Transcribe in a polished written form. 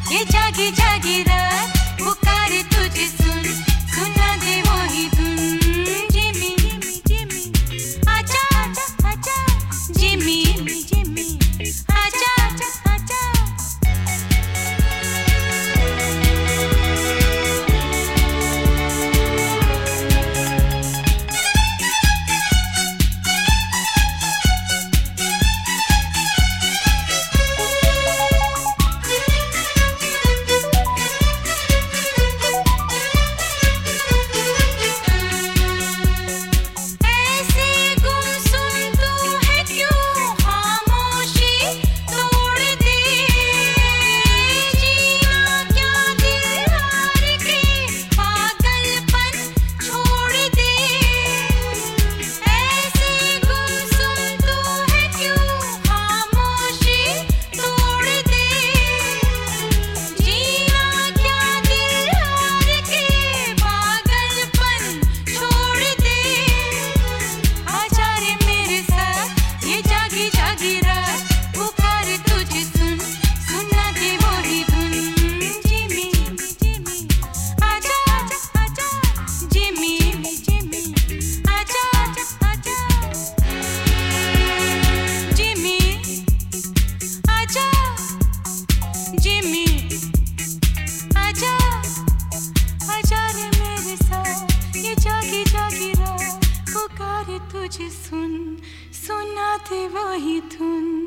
ये जागी जागी रात पुकारे तुझे सुन, सुना दे वही धुन। जिमी जिमी आजा आजा आजा, जिमी जिमी आजा आजा आजा। जिमी आजा आजा रे मेरे साथ, ये जागी जागी रात पुकारे तुझे सुन, सुना दे वही धुन।